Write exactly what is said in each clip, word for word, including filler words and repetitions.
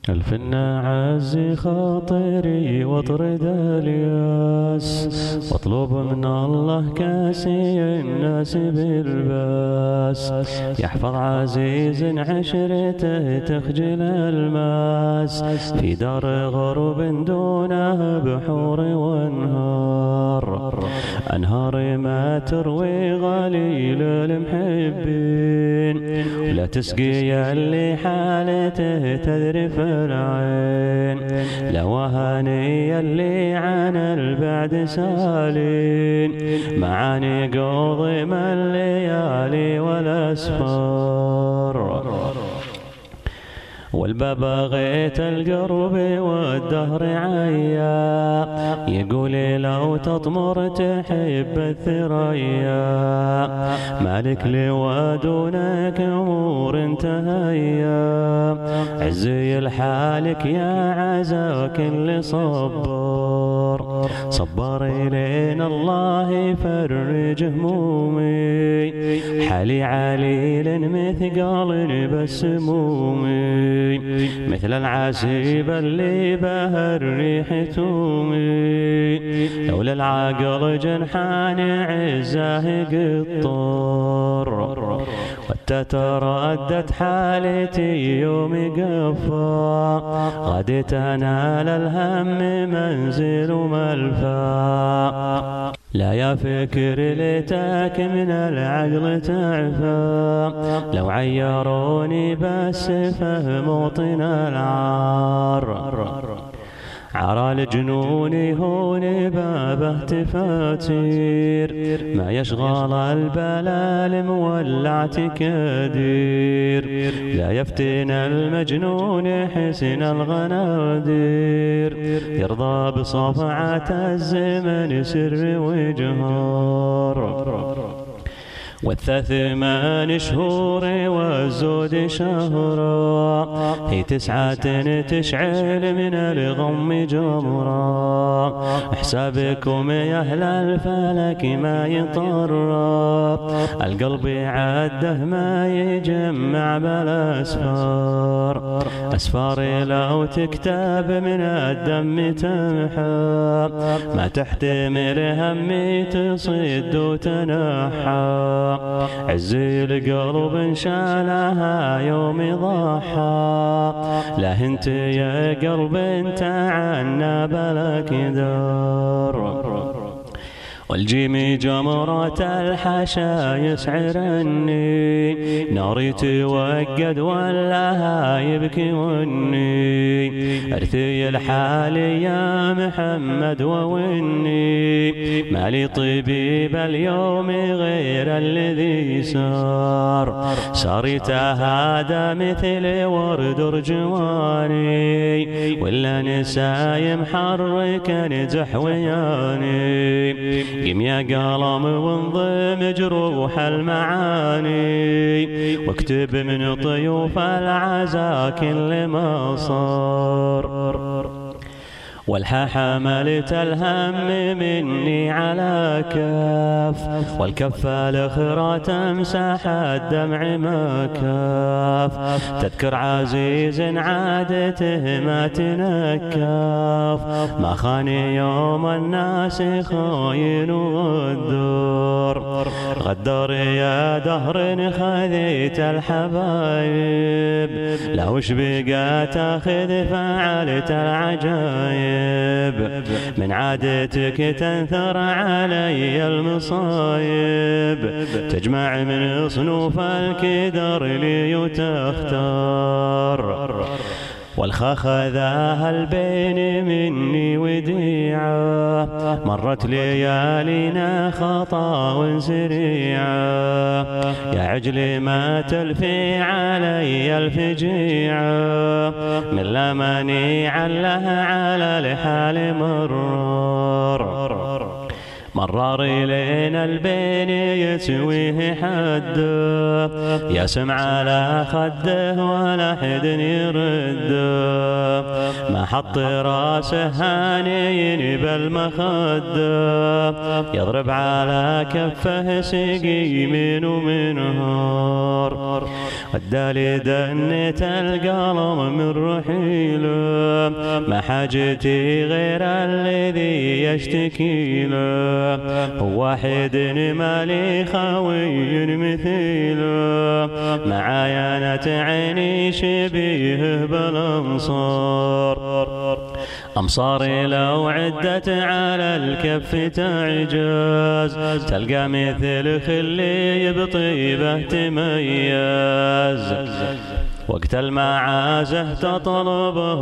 الفنا عزي خاطري واطرد الياس، واطلب من الله كاسي الناس بالباس، يحفظ عزيز عشرته تخجل الماس، في دار غرب دونه بحور وانهار، انهار ما تروي غليل المحبين، ولا تسقي اللي حالته تذرف العين، لوهاني اللي عن البعد سالين، معاني قوضم الليالي والاسفار، والببغيت القرب والدهر عيا، يقول لو تطمر تحب الثريا، مالك لي ودونك امور انتهيا، عزي الحالك يا عزا كل صبر، صبر إلينا الله يفرج همومي، حالي عليل مثقال بسمومي، مثل العسيب اللي به الريح تومي، لولا العقل جنحان عزاه قطر، وتتردد حالتي يوم قفا، غد تنال الهم منزل ملفا، لا يا فكر ليتك من العقل تعفى، لو عيروني بس فهم موطن العار، عرى الجنون هون بابه تفاتير، ما يشغل البلال مولع تكادير، لا يفتن المجنون حسن الغنادير، يرضى بصفعة الزمن سر وجهار، والثمان شهور والزود شهرا، هي تسعة تشعل من الغم جمرا، حسابكم يا أهل الفلك ما يطرى، القلب عده ما يجمع بلا أسفار، أسفار لو تكتب من الدم تمحى، ما تحتمل همي تصد وتنحى، عزي القلب انشالها يوم ضحى، لا انت يا قلب انت عنا بلك دار، والجيم جمرة الحشا يسعرني، ناري توقد ولا يبكي وني، ارثي الحال يا محمد ووني، مالي طبيب اليوم غير الذي سار، صار تهادى مثل ورد رجواني، ولا نسايم حركا زحوياني، قم يا قلم وانظم جروح المعاني، واكتب من طيوف العزا كل ما صار، والها حملت الهم مني على كاف، والكف الأخرى تمسح الدمع ما كاف، تذكر عزيز عادته ما تنكاف، ما خاني يوم الناس خاين وغدر، غدر يا دهر خذيت الحبايب، لوش بقى تاخذ فعلت العجايب، من عادتك تنثر علي المصايب، تجمع من صنوف الكدر لي تختار، والخاخ ذاها البين مني وديعة، مرت ليالينا خطا وسريعة، يا عجلي ما تلفي علي الفجيعة، من لا منيعا لها على الحال مرار، مرار إلينا البين يتويه حده، يسمع على خده ولا حد يرده، ما حط راسه هاني بالمخده، يضرب على كفه سقيم ومنهار، ودالي دنيت القلم من رحيله، ما حاجتي غير الذي يشتكي له، هو واحد مالي خوي مثيله، معاينة عيني شبيه بالأمصار، أمصاري لو عدت على الكف تعجز، تلقى مثل خلي بطيبه تميز، وقت المعازه تطلبه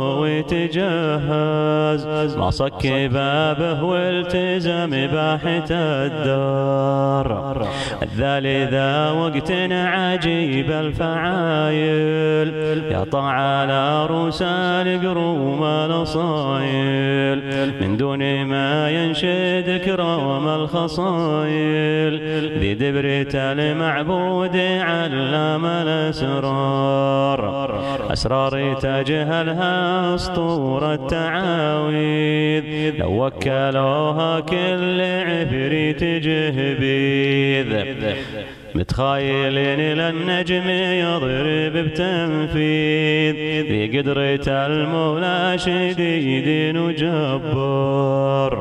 ويتجهز، ما صك بابه والتزم باحة الدار، الذالي ذا وقت عجيب الفعايل، يطع على رسال قروم الأصايل، من دون ما ينشد كرام الخصايل، ذي دبرة المعبود علام الأسرار، أسرار تجهلها أسطورة التعاويذ، لو وكلوها كل عفريت جهبيذ، متخايلين للنجم يضرب بتنفيذ، ذي قدرة المولى شديد وجبار،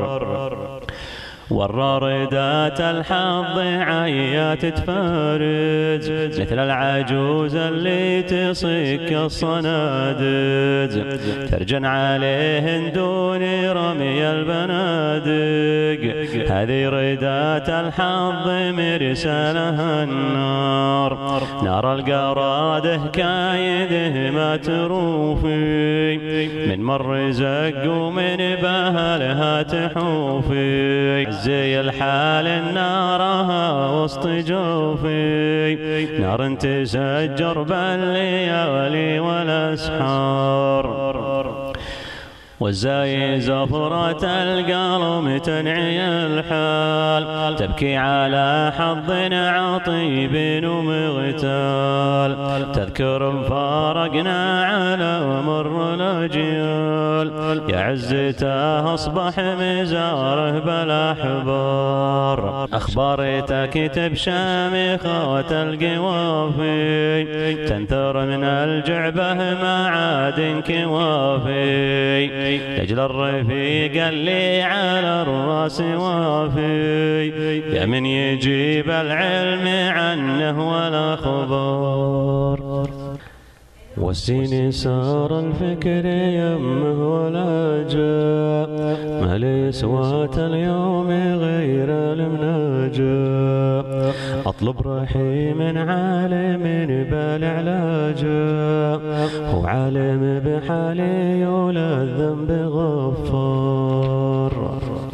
ورار ذات الحظ عيات تفارج، مثل العجوز اللي تصك الصنادج، ترجن عليه دون رمي البنادق، هذه ردات الحظ مرسلها النار، نار القراده كايده ما تروفي، من مر زق ومن بهلها تحوفي، زي الحال النارها وسط جوفي، نار تسجر بالليالي والاسحار، والزاي زفرة القلم تنعي الحال، تبكي على حظ عطيب ومغتال، تذكر مفارقنا على مر الأجيال، يا عزته أصبح مزاره بالأحبار، أخبارتك تبشامخة القوافي، تنثر من الجعبة معادن كوافي، لجل الرفيق اللي على الراس وافي، يا من يجيب العلم عنه والأخبار، والسين سار الفكر يمه ولا جاء، ما لي سوات اليوم غير المناجاة، أطلب رحيم عالم بالعلاجاء، هو عالم بحالي ولا الذنب غفار،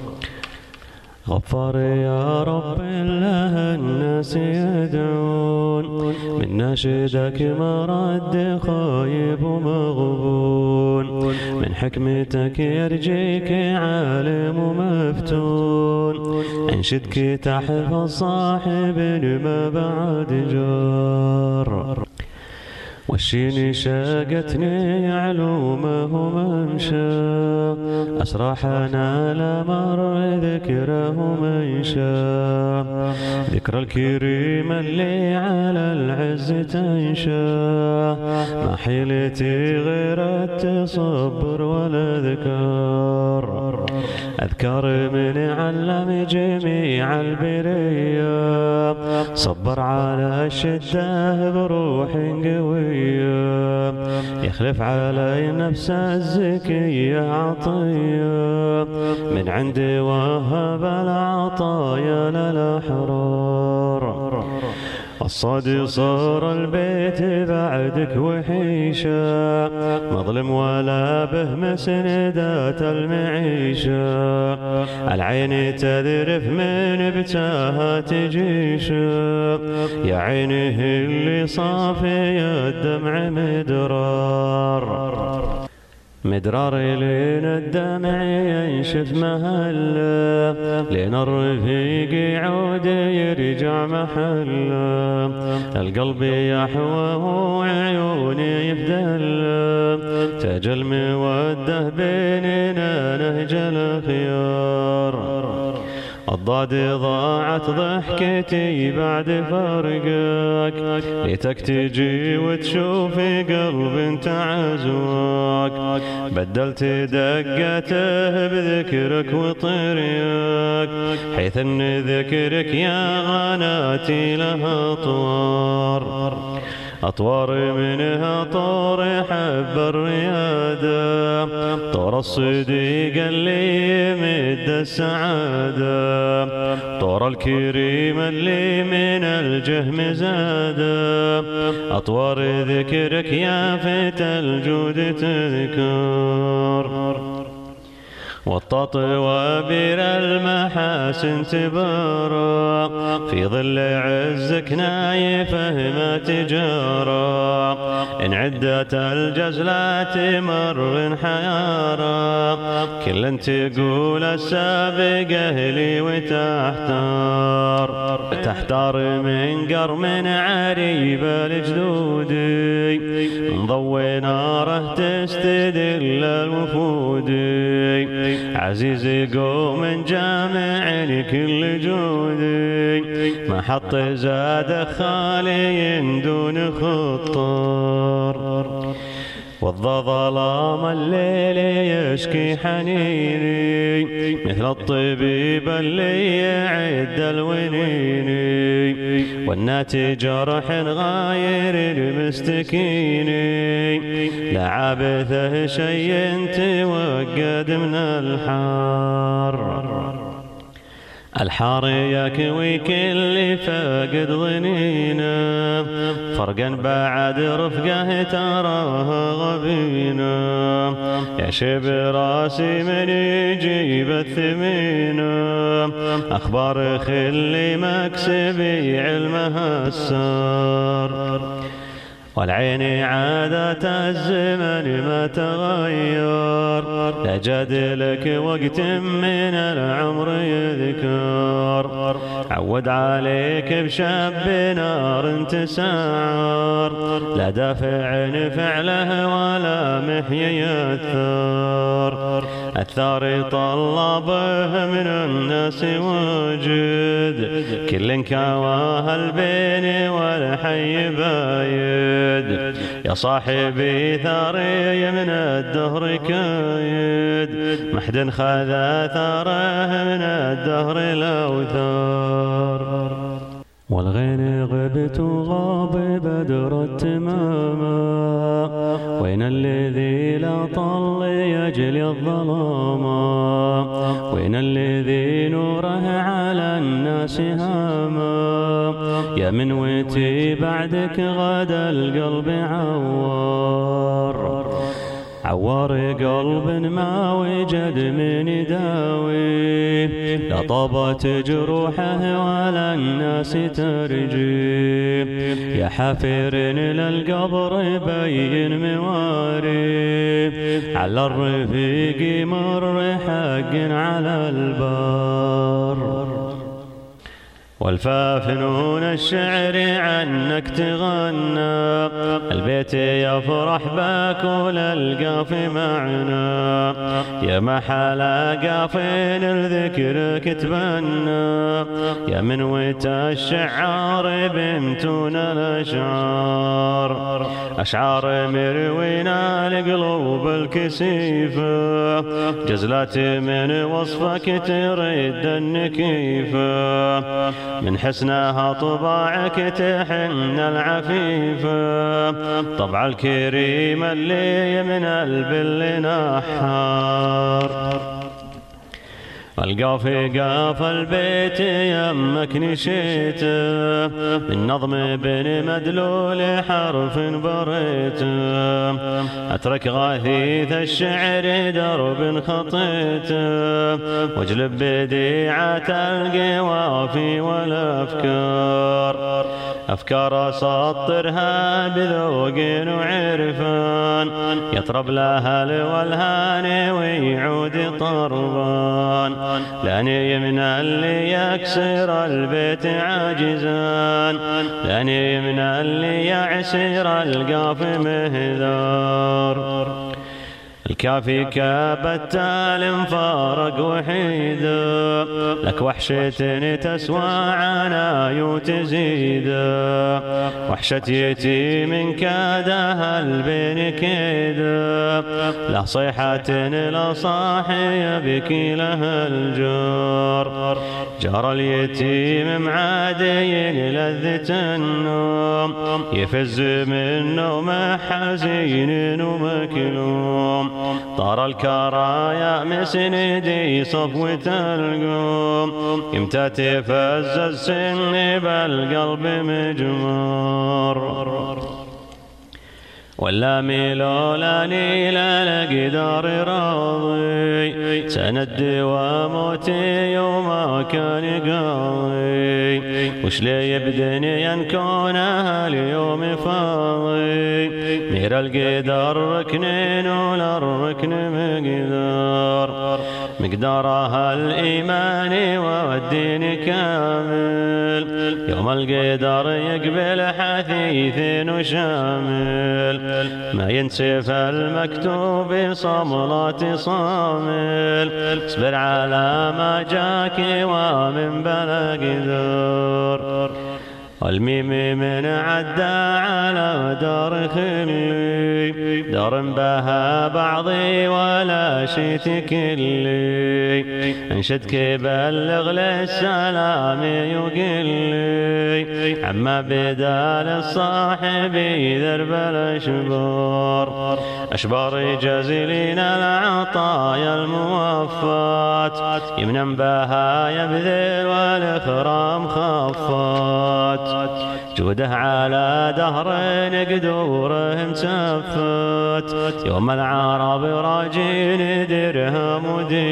غفار يا رب له الناس يدعون، من ناشدك مرد خايب ومغبون، من حكمتك يرجيك عالم ومفتون، انشدك تحفظ صاحب ما بعد جار، والشين شاقتني علومه ممشى، أسرحنا لمر ذكره منشى، ذكر الكريم اللي على العز تنشى، ما حيلتي غير التصبر والأذكار، أذكار من علم جميع البرية، صبر على الشدة بروح قوية، يخلف علي نفس الزكية عطية، من عندي وهب العطايا للأحرار، الصاد صار البيت بعدك وحيشة، مظلم ولا به مسندات المعيشة، العين تذرف من بتاها تجيشة، يا عينه اللي صافي الدمع مدرار، مدرار لين الدمع ينشف مهله، لين الرفيق يعود يرجع محله، القلب يحوى وعيوني يفدله، تاج الموده بيننا نهج الخيار. الضاد ضاعت ضحكتي بعد فرقك، ليتك تجي وتشوف قلب تعزوك، بدلت دقته بذكرك وطريقك، حيث ان ذكرك يا غناتي لها اطوار، أطوار منها طور حب الريادة، طور الصديق اللي يمد السعادة، طور الكريم اللي من الجهم زاده، أطوار ذكرك يا فتى الجود تذكر، والتطوابير المحاسن تبارى، في ظل عزك نايفه ما تجارى، إن عدت الجزلات مر حيارى، كل تقول السابقة لي وتحتار، تحتار من قرم عريب الجدودي، من ضوي ناره تستدل الوفودي، عزيز قوم جامع كل جودي، محط زاد خالي دون خطار، والظلام الليل يشكي حنيني، مثل الطبيب اللي يعد الونيني، والنات جرح غاير المستكيني، لا عابثه شيء توقد من الحار، الحار يكوي كل فاقد ظنينا، فرقا بعد رفقه تراها غبينا، يشب راسي من يجيب الثمينة، أخبار خلي مكسبي علمها السار، والعين عادة الزمن ما تغير، لا جدلك وقت من العمر يذكر، عود عليك بشاب نار تسعر، لا دافع فعله ولا محيي الثار، الثار طلبه من الناس وجد، كل كواه البين والحي بايد، يا صاحبي ثاري من الدهر كايد، محد خذا ثاره من الدهر الأوثار، والغين غبت وغاب بدر التماما، وين الذي لا طل يجلي الظلاما، وين الذي نوره على الناس هاما، يا من ويتي بعدك غدا القلب عوار، عوار قلب ما وجد من يداوي، لا طابت جروحه ولا الناس ترجي، يا حافر للقبر بين مواري، على الرفيق مر حق على البار، والفافنون الشعر عنك تغنى، البيت يفرح باك والقاف معنا، يا محل قافين الذكر كتبنا، يا من وتا الشعار بمتون الأشعار، أشعار مروينا لقلوب الكسيفة، جزلات من وصفك ترد النكيفة، من حسنها طباعك تحن العفيفة، طبع الكريم اللي من البل نحار، والقاف قاف البيت يمك نشيته من نظم بن مدلول حرف بريته أترك غاثيث الشعر درب خطيته واجلب بديعة القوافي والأفكار أفكار أسطرها بذوق وعرفان يطرب لها والهان ويعود طربان لاني من اللي يكسر البيت عاجزان لاني من اللي يعسر القاف مهذار الكافي كابت المفارق وحيدا لك وحشة تسوى عنايو تزيدا وحشة يتيم كادها البين كيدا له صيحة لصاحي بكي لها الجار جار اليتيم معادي لذة النوم يفز منه محزين ومكلوم طار الكرايا مسندي صفوة القوم يمتى تفز السن بالقلب مجمار ولا ميلولا نيلا لقدار راضي سند وموتي وما كان قاضي وش لي يبدني ينكونها اليوم فاضي مير القدر ركنين ولا الركن مقدار مقدارها الإيمان والدين كامل يوم القدر يقبل حثيث وشامل ما ينسف المكتوب صملات صامل اصبر على ما جاك ومن بلا قدر والميم من عدى على دار خلي دار بها بعضي ولا شيت كلي انشدك بلغ للسلام يقلي عما بدال الصاحب ذرب الاشبار اشبار جزيلين العطايا الموفات يمنا بها يبذل والاخرام خفات جوده على دهر قدوره مسفت يوم العرب راجين درهم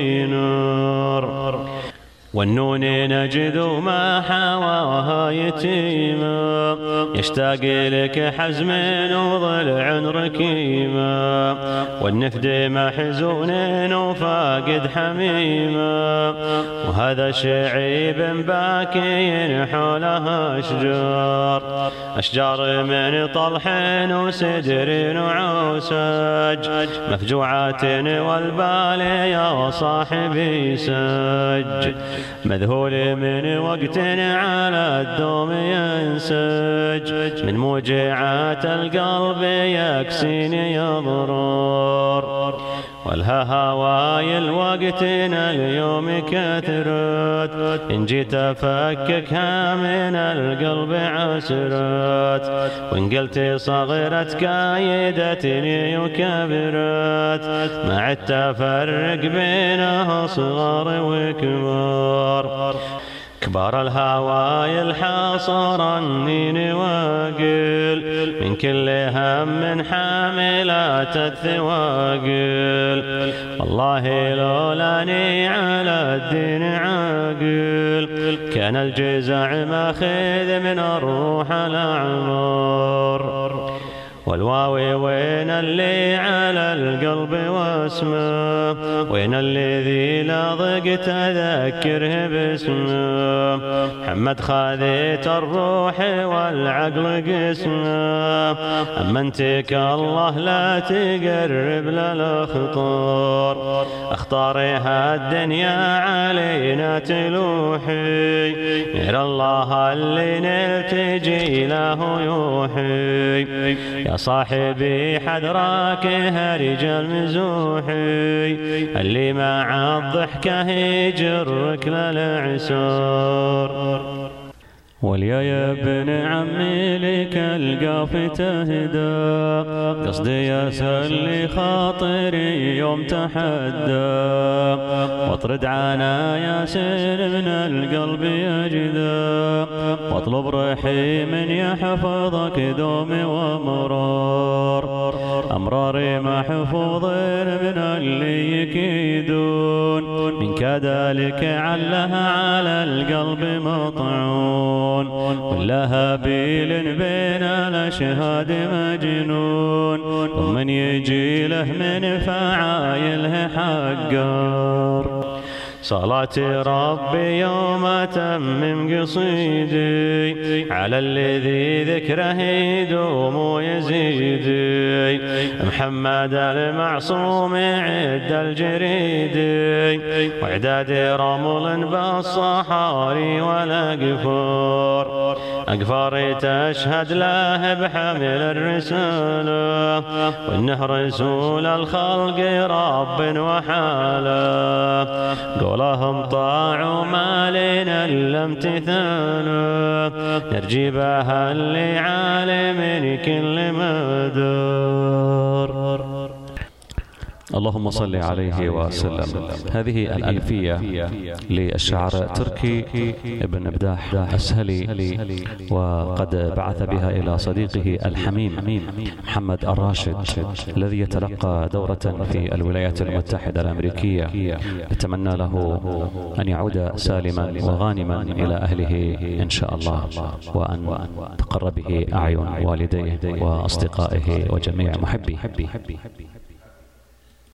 ودينار والنون نجد ما حواها يتيما يشتاق لك حزم وضلع ركيما والنفد محزون وفاقد حميما وهذا شعيب باكي حولها أشجار أشجار من طلح وسدر وعوسج مفجوعات والبال يا صاحبي سج مذهول من وقت على الدوم ينسج من موجعات القلب يكسيني يضرار والها هواي الوقتنا اليوم كثرت إن جيت أفككها من القلب عسرت وإن قلت صغرت كايدتني وكبرت مع التفرق بينها صغار وكبار كبار الهواي الحاصر النين واقل من كل هم حاملات الثواقل والله لولاني على الدين عاقل كان الجزع ماخذ من الروح الأعمار والواوي وين اللي على القلب واسمه وين الذي لا ضقت أذكره باسمه محمد خاذيت الروح والعقل قسمه أمنتك الله لا تقرب للأخطار أخطارها الدنيا علينا تلوحي غير الله اللي نلتجي له يوحي يا صاحبي حذراك هرج المزوحي اللي مع الضحكة يجرك للعسار واليا يا ابن عمي لك القاف تهدى، قصدي يسلي خاطري يوم تحدى، واطرد عنا ياسر من القلب يجدى، واطلب رحيم يحفظك دوم ومرار، أمراري محفوظ من اللي يكيدون، من كذلك علها على القلب مطعون، ولها بيل بين الأشهاد مجنون، ومن يجي له من فعايله حقار. صلاة ربي يوم تمم قصيدي على الذي ذكره يدوم ويزيدي، محمد المعصوم عد الجريدي، وإعداد رمل بالصحاري والأقفار، أقفار تشهد له بحمل الرسالة، وإنه رسول الخلق رب وحاله، قولهم طاعوا ما لنا إلا امتثاله، نرجي بها اللي عالم كل مدار. اللهم صل عليه وسلم. هذه الألفية للشاعر تركي ابن بداح السهلي، وقد بعث بها إلى صديقه الحميم محمد الراشد الذي يتلقى دورة في الولايات المتحدة الأمريكية. نتمنى له أن يعود سالما وغانما إلى أهله إن شاء الله، وأن تقر به أعين والديه وأصدقائه وجميع محبيه.